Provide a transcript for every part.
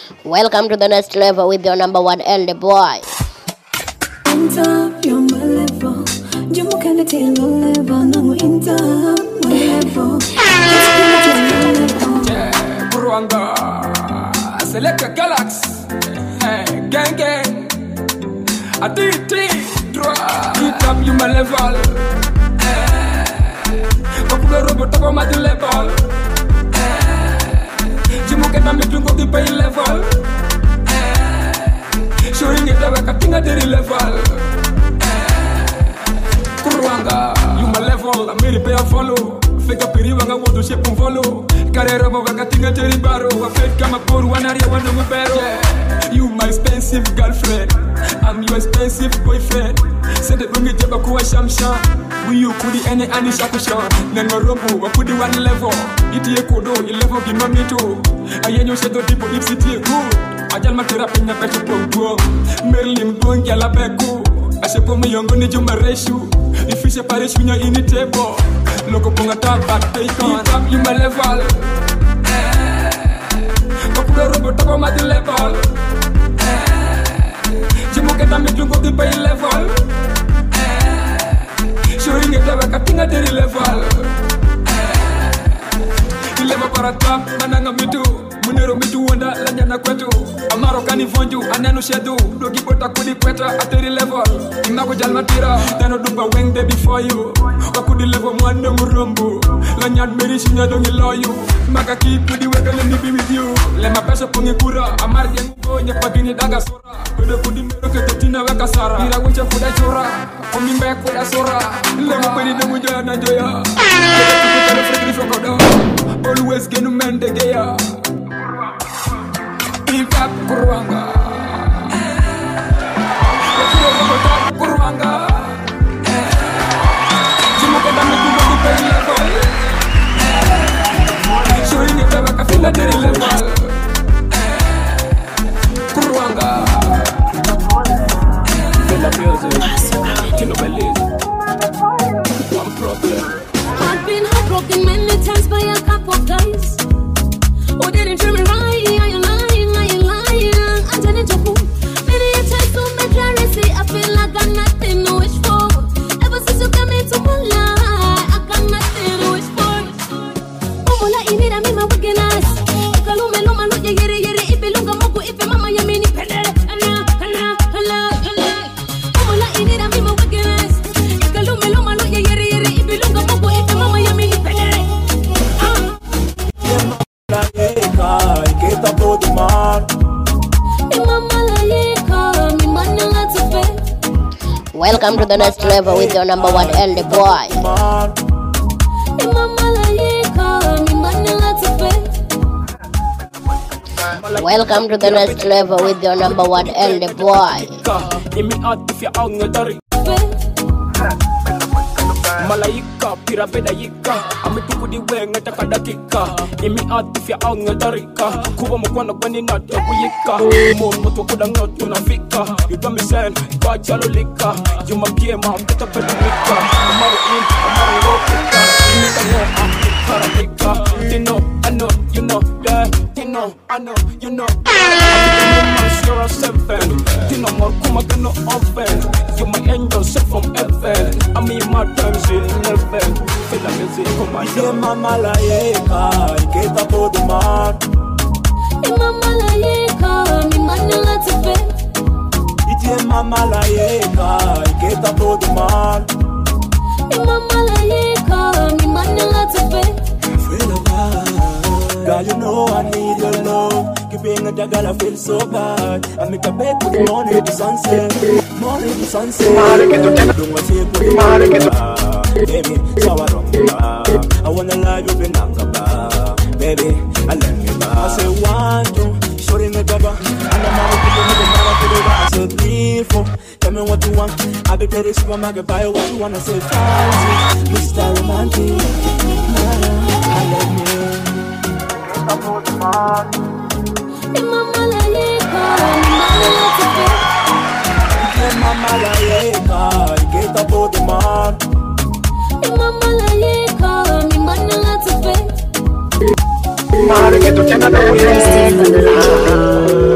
Welcome to the next level with your number one elder boy. On top, you're my level. You can't tell no level. No, in top, my level. Yeah, Kurwanga, select a galaxy. Gang, gang. I did drop. Eat up, you my level. Popular robot, top of my level. Jimu get me to go to pay level. Showing it that I think at the level. Kurwanga, you my level. I made it pay a follow. Fake up piri wanga want to shape and follow. Carrera wanga tinga teri baro. I fake kama poor one area one no bero. You my expensive girlfriend. I'm your expensive boyfriend. Send it bungi jaba kuwa shamsha. You kudi any shakusha. Nengo robo wakudi one level. Iti ekodo I level gimamito. Ayenyo shedo tipo ipsiti good. Ajal matera penya pecho pogbo. Merlin bongi ala beku. Ashepo me yongo ni juma reshu. Ifishe parish winya ini table. Loco ponga tapa take on. Eat up you my level. Popular robot top of my level. Jimu get me to go to pay level. Showing it that I think at the level. Level para top, mananga mitu. Munero mitu wanda lanyana kwetu. Amaro kani vonju, anenu shedu. Dogi bota kudi kweta at the level. Imago jalmatira, dano duba weng de before you. Wakudi level mwande murumbu. Lanyad meri shinya dongi loyu. Maka keep kudi weka let me be with you. Lema pesha pungi kura, amar jengo nye pagini daga sora. Kode kudi mero ke totina weka sara. Ira wincha kuda chora, kumi mbe kuda sora. Lema pedi demu joya na joya. Kede kuku tele frekri fokodo. Always genu mende geya. Eat up Kurwanga. Kurwanga. Jimu keda me tu go pay level. Showing it that I feel at the level. Kurwanga. Feel the music. Kino Belize. One problem. I've been heartbroken many times by a couple of guys who didn't treat me right. I didn't talk. Many a time to make clarity. I feel like I got nothing to wish for. Ever since you came into my life, I got nothing to wish for. Mola inira mima weakness. Kalume loma lo yere yere ibelunga moku ipe mama ya mini pele. Mola inira mima weakness. Kalume loma lo yere yere ibelunga moku ipe mama ya mini pele. Welcome to the next level with your number one elder boy. Welcome to the next level with your number one elder boy. Malaika, pirapeda yika Ametukudi wenga takadakika Imi atifya au ngetarika Kuwa mkwana kwani natakuyika Momo tukuda ngotu nafika Yudamisen, bachalo lika Yumakiema, mtata pedumika Amaru in, amaru ropika Imika no, amika Tino, I know, you know, yeah Tino, I know, you know You're a seven Tino, Markuma, no oven You're my angel sent from heaven I mean my times in heaven Feel like music on my Itie mama la yeka, iketa todo mar Mama la yeka, mi manila tepe Itie mama la yeka, iketa todo mar Mama la yeka, mi manila tepe Girl, you know I need your love. Keeping a girl, I feel so bad. I make a bed with morning to sunset. Morning to sunset. Don't want to put baby, so I wanna lie you in Angaba. Baby, I love you. I say one, two, shorting the double. And I'm out to the I say 3, 4. Tell me what you want. I be tell the supermarket buy what you want. I say 5, 6, Mr. Romantic. I love you. Mama la yeka, mi manila tepe Mama la yeka, iketa todo mar Mama la yeka, mi manila tepe Mare que tú tengas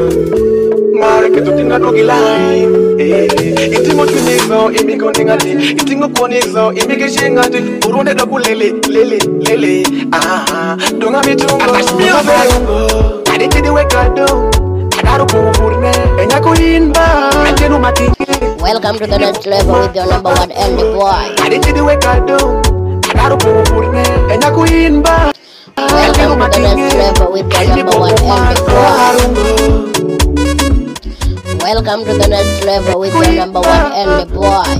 line. Itimo tunizo, imigo ningati. Itingo konizo, imige shingati. Urunde dobu lele. Donga mitungo. Atashmiyo verungo. Aditi diwe kado. Adaru kuburne. Enyako inba. Ajenu matingi. Welcome to the next level with your number one and the boy. Aditi diwe kado. Adaru kuburne. Enyako inba. Welcome to the next level with your number one and the boy. Welcome to the next level with your number one and the boy.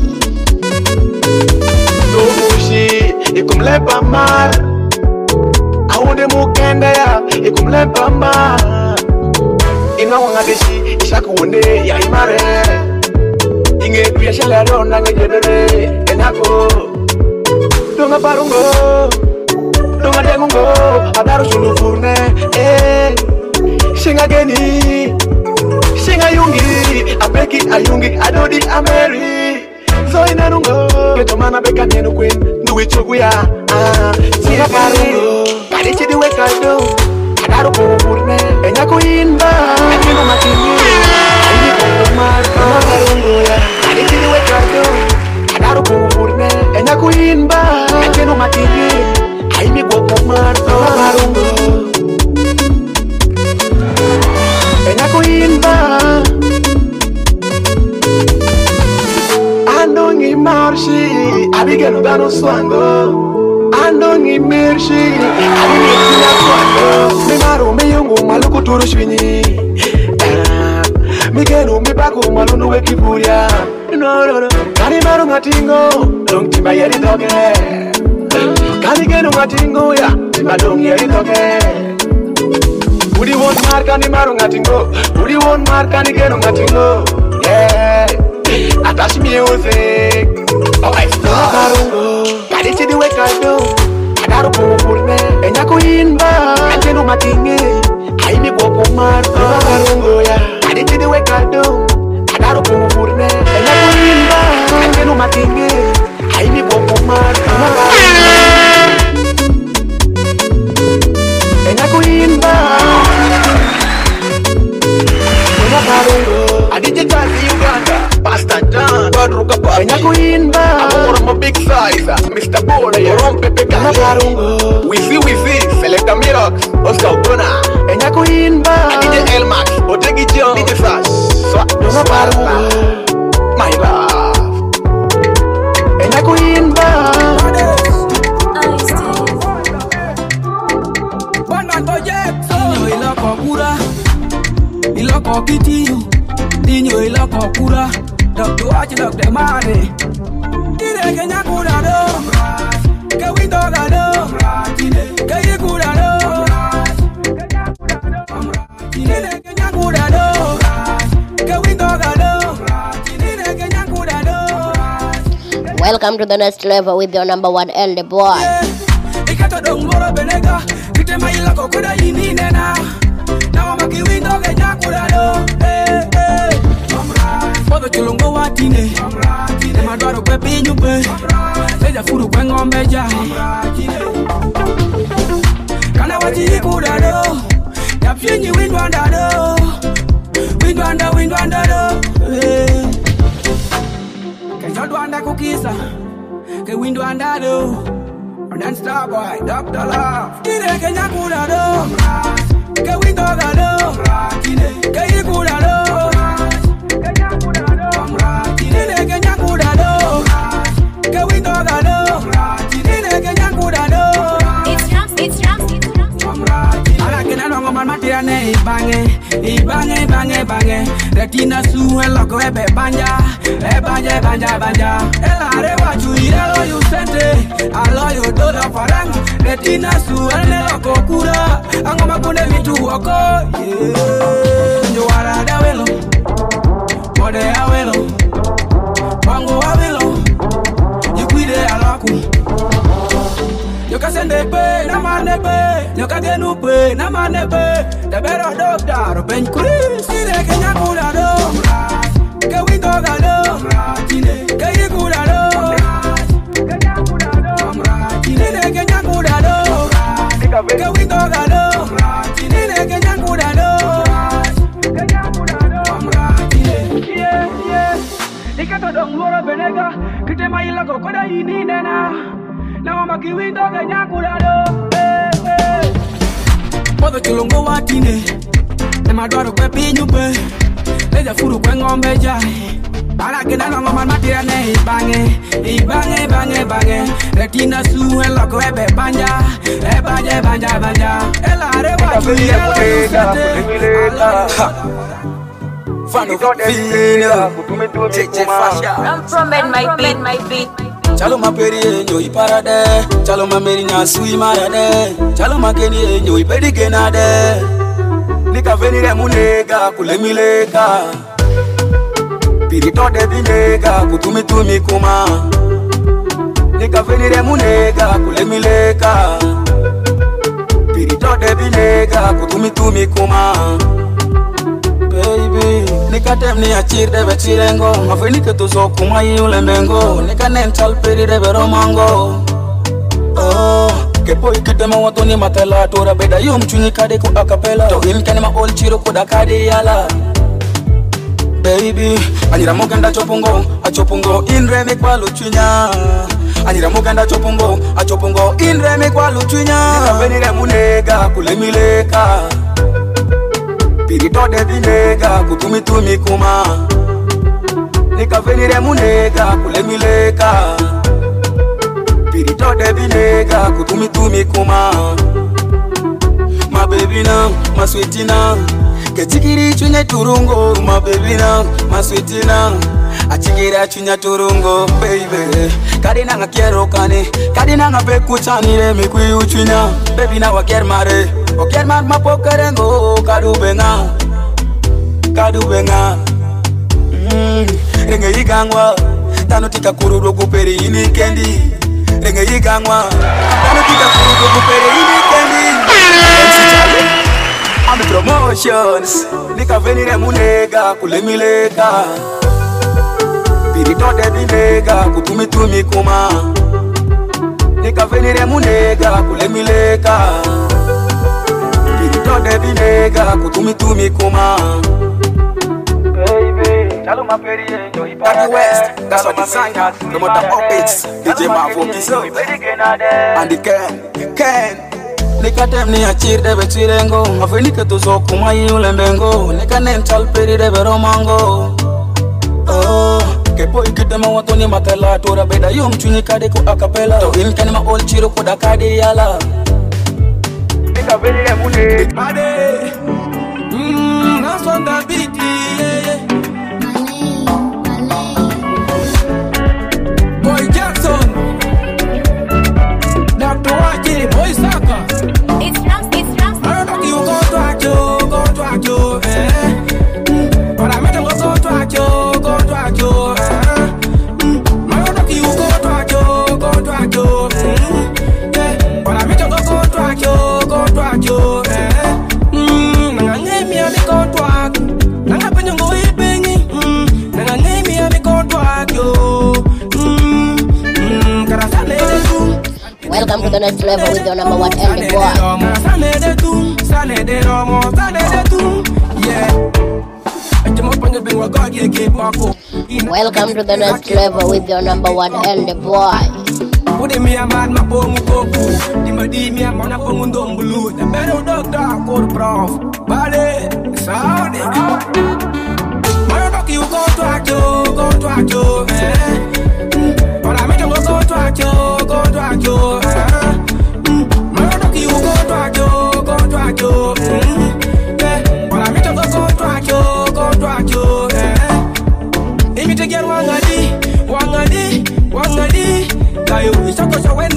Tobushi, ikumlepa mar. Aunde mukende ya, ikumlepa mar. Ina wangadeshi, ishakuone ya imare. Inge kuyashela rona ngejedere, enako. Donga parungo, donga dengungo, adaru sulufurne, Shinga geni. Singa yungi, apeki ayungi, adodi ameri. So inanungo, keto mana beka nenu queen, nduwe choguya. Singa parungo, kadichi diwe kado, adaru kuburne, enyako inba, akino matini. Aini kongo marko, parungo ya, kadichi diwe kado, adaru kuburne, enyako inba, akino matini. Aini kongo marko, parungo. Enyako inba Andongi marshi Abigenu dano swango Andongi mirshi Abigenu ya swango Mimaru miyungu maluku turu shwini Migenu mibaku malunu wekiburia No Kani maru ngatingo Dong timba yeri doge Kani genu ngatingo ya Timba dong yeri doge Udi won marka ni maru ngatingo Udi won marka ni geno ngatingo Yeah Atash music Oh I stop Karungo Kadichi diwe kado Adaru kuburne Enyako inba Ajenu matingi Aimi koko marka Karungo ya Kadichi diwe kado Adaru kuburne Enyako inba Ajenu matingi Aimi koko marka Enyako inba Adije Tazi Uganda, Pastor John, Badruka Papa, Enyako inba, I'm big size, Mr. Bola, Yorom Pepe Kanye, Wizi, Selecta Mirox, Oscar Bona, Enyako inba, Adije Elmax, Otegi John, DJ Sash, My love, Enyako inba, Iloko kitiyo, dinyo iloko kura, dokto achi dokte mare. Tire kenya kura do, ke windo ga do, ke ye kura do. Tire kenya kura do, ke windo ga do, tire kenya kura do. Welcome to the next level with your number one and the boy. Ikato dong moro benega, kite ma iloko kura ini nena. Now I'm a window get Yakurado. For the Chulungo Watine, my daughter Pepe, you pay. Say the food went on Beja. Can I watch you Kurado? Yapin you wind wandado. Wind wandado. Can you do under cookies? Can wind wandado. And then star boy, Dr. Love. Did I can Yakurado? Que window galo, que ye curado, tiene que ya curado, que window galo, tiene que ya curado. It's Rams. Ahora que no vamos a matar bange. Retina su el loco ebe banja. El areva chuira lo you sente, alo you do la farang. Retina su el loco cura, ango makune mitu wako. Yo ara da welo, mode a welo, wango a welo, you cuide alaku. Yo ka sende pe, na mane pe, yo ka genu pe, na mane pe. The better doctor, ben Chris, tire que ya curado, que window galo, que ye curado, tire que ya curado, que window galo, tire que ya curado. so koda yini nena. Now I'm giving dog a nyakulado. Mother Chilongo Watine. And my daughter Pepi Nupe. Let the food bring on Beja. I like it on my material. Bange. Retina Sue and Loco Ebe Banja. Banja. Ella Reba. Fan of Fina. I'm from my beat. Chalo maperi nyo iparade, chalo mameri nya sui marade, chalo makeni nyo ipedi genade. Nika venire munega kulemileka, pirito de binega kutumi kuma. Nika venire munega kulemileka, pirito de binega kutumi kuma. Baby, nika temni achir debe chirengo, mafeni ke tuzo kuma yule mengo, nika nental peri debe romango. Oh, ke boy kitema watoni matela tora beda yum chuni kade ku acapella. To in kanema ol chiro kuda kade yala. Baby, anira moganda chopungo in reme kwa luchunya. Anira moganda chopungo in reme kwa luchunya. Nika venire munega kulemileka. Pirito de binega kutumi kuma. Nika venire munega kulemileka. Pirito de binega kutumi kuma. My baby now, my sweetie now. Kechikiri chunya turungo, my baby now, my sweetie now. Achikira chunya turungo, baby. Kadina nga kiero kane, kadina nga beku chani le mikui uchunya. Baby na wakier mare, wakier mar mapokerengo, kadubenga. Renge yigangwa, tano tika kururo kuperi ini kendi. Renge yigangwa, tano tika kururo kuperi ini kendi. I'm the promotions, nika venire munega kulemileka. Pirito de binega kutumi kuma. Nika venire munega kulemileka. Pirito de binega kutumi kuma. Baby, chalo maperi enjo ipara West. That's what designer, no matter how it's DJ Mavo Kiso and the Ken. Nika temni achir debe chirengo, mafeni ke tuzo kuma yule mengo. Nika nental peri debe romango. Oh, ke boy kitema watoni matela tora beda yum chuni kade ku acapella. To in kanema ol chiro kuda kade yala. Nika venire mune Made. That's on the beat. Boy Jackson, Dr. Waki, Boy Saka. It's Rams. I don't know you go to Akio, but I met him go to Akio, I don't know you go to Akio, but I met him go to Akio, Nanga name me a me contract, Nanga penyo go ipengi, Nanga name me a me contract yo. Welcome to the next level with your number one LD boy. Welcome to the next level with your number one LD boy. Put me a man, my poem coco. Dimadi me a man, a poem don't blue. The better doctor, called prof. Bale, Saudi. You go to Akio, but I make him go to Akio, Murdoch, you go to Akio, but I make him go to Akio, Imi to get wangadi, Kayo, it's a question when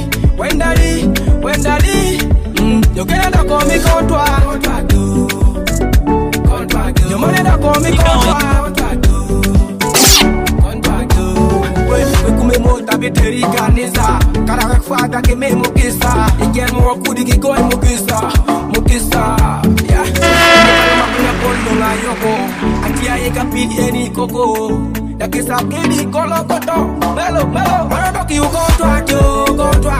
daddy, you get a call me contract, your money that call me contract. Biteri kanisa, karak fata ke me mukisa, iken mo kudi ki koi mukisa, yeah. Makuna kondo la yoko, atia eka pili eni koko, yakisa kedi kolo koto, melo, Murdoch you go to Akio,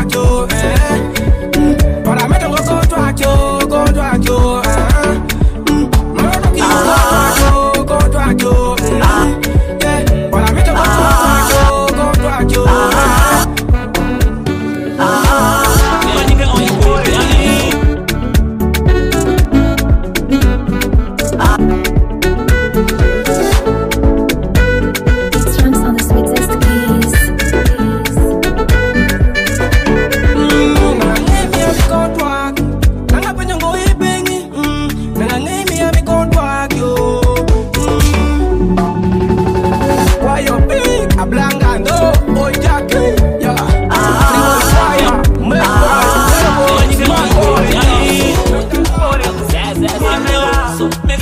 but I met him go to Akio, Murdoch you go to Akio, but I met him go to Akio.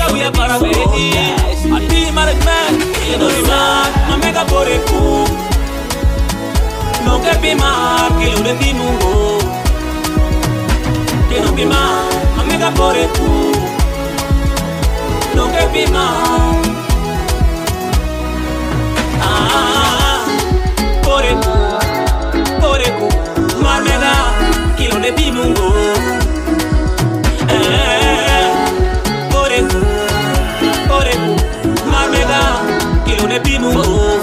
we are far away. I be my man, you know man, I make a body cool. No que be my, que lo de ti mungo. Que no be my, I make a body cool. No que be my. Poreku, marmega, kilo de bimungo. Poreku, marmega, kilo de bimungo.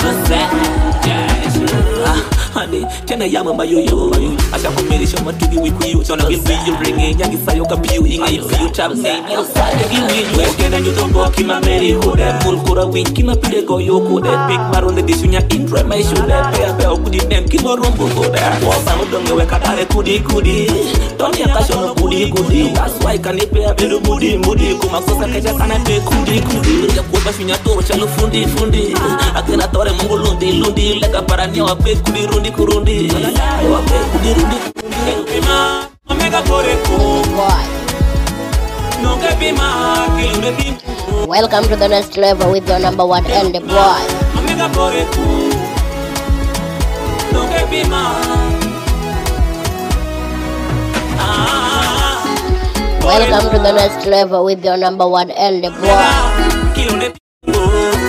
Honey, tena yama mayoyo. Asha kumelisha matugi wikuyu. Chona gilbiyo ringi, yangi sayo kapiyu. Inga ifiyu chabu name yosa. Gilbiyo, wekena nyutongo kima meri hude. Mulkura wing kima pide goyo kude. Big maronde dishunya indre maishude. Pea pea kudi nem kima rombo kude. Wasa udonge weka dare kudi. Tony ya kashono kudi. That's why kanipea bedu mudi. Kumaksosa keja sana pe kudi. Ya kuwa shunya toro chalo fundi. Akena tore mungu lundi. Lega paranya wape kudi rundi. Wape kudi rundi. Pima, omega poreku. No que pima, kilo de pima. Welcome to the next level with your number one and the boy. Omega poreku. No que pima. Welcome to the next level with your number one and the boy. Kilo de pima.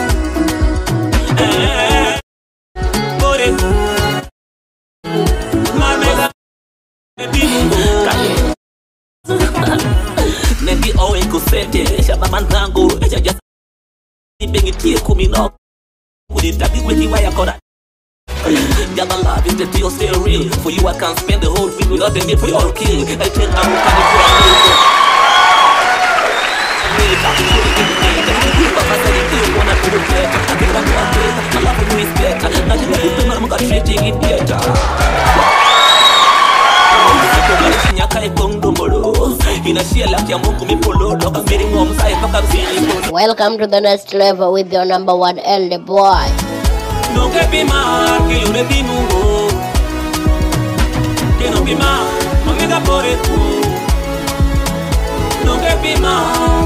Poreku. Marmega de pima. Nendi owe kusete. Shaba manzango. Eja just bengi tie kumino. Uditabi wiki waya kora. Your love is the deal still real. For you I can't spend the whole week without the need for your kill. I think I'm coming for a real. I love you respect. I just need to know I'm treating it better. Welcome to the next level with your number one and the boy. No que pima, que yo le di mungo. Que no pima, omega poreku. No que pima.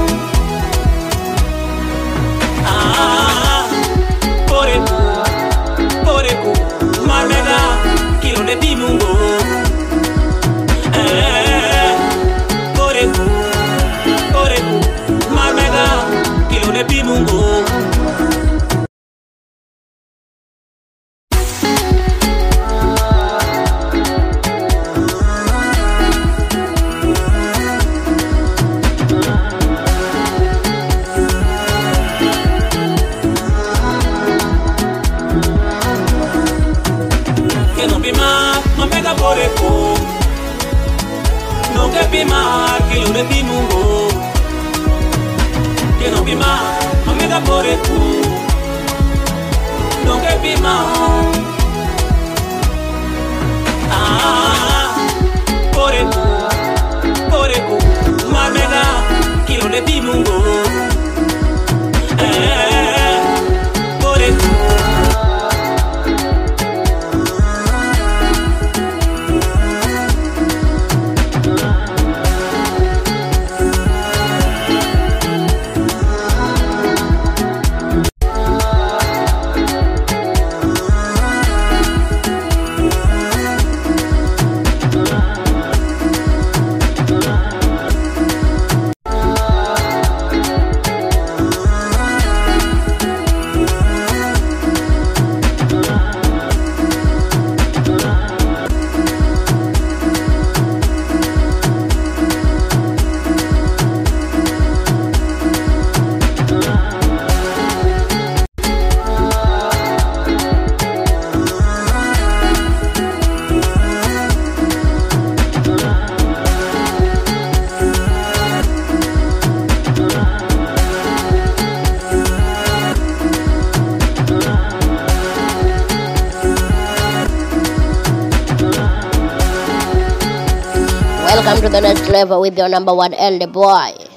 Poreku, marmega, que yo le di mungo. Poreku, marmega, que yo le di mungo. No que pima, que yo le di mungo. Que no pima, omega poreku. No que pima. Poreku, marmega, que yo le di mungo. Poreku. Welcome to the next level with your number one and the boy.